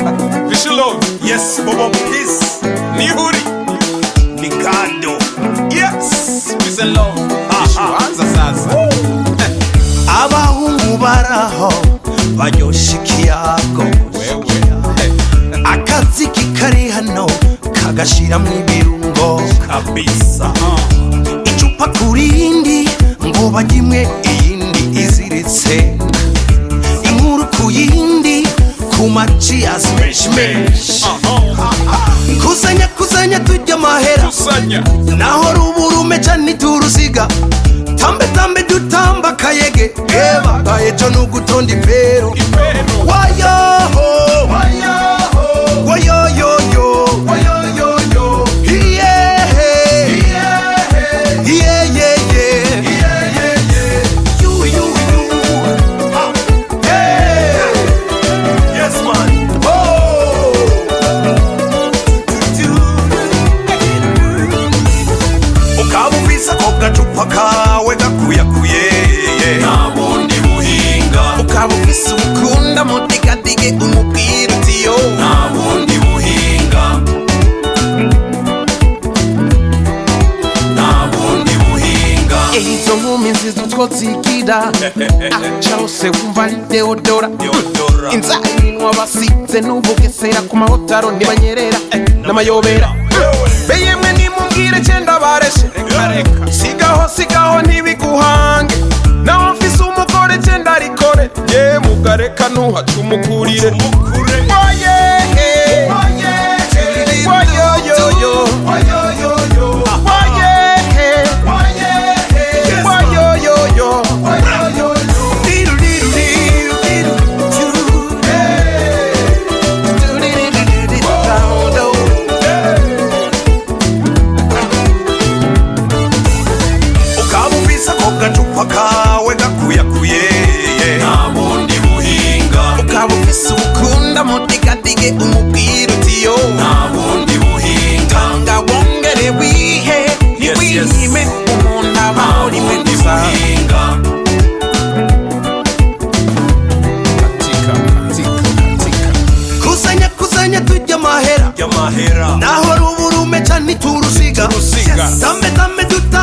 Fish love. Yes, Bobo Peace. Nihuri. Nikando. Yes, peace and love. Anza sasa. Abahungu baraho banyosha ikiyago, akaziki kari hano kagashiramwo ibirungo Kabisa. icupa kurindi ngo bagimwe iyindi iziritse, inkuru kuyindi kumaci asmeshmesh. Kusanya tujya amahera, naho ruburume cyane turusiga, tambe dutamba kayege eba bayejo nugutonda ipero wayoho wayoyoyo kawe gakuyakuye Nabundi buhinga. ukaba ufise ukunda mudigadige umupira utiyo Nabundi buhinga. Nabundi buhinga. izo nkumi nziza utwo zigira aca hose wumva ari deodora inzara iminwa basize n'ubugesera ku mahotaro ntibanyerera n'amayobera beyemwe nimumbwire cyenda bareshe sigaho ntibiguhange naho mfise umugore cyenda arikore ye mugareka ntuhaca umukurire kawe gakuyakuye Nabundi buhinga. ukaba ufise ukunda mudigadige umupira utiyo Nabundi buhinga. nga wongere wihe ntiwiyime umuntu abaho rimwe gusa kusanya tujya amahera Yamahera. naho ruburume cyane turusiga tambe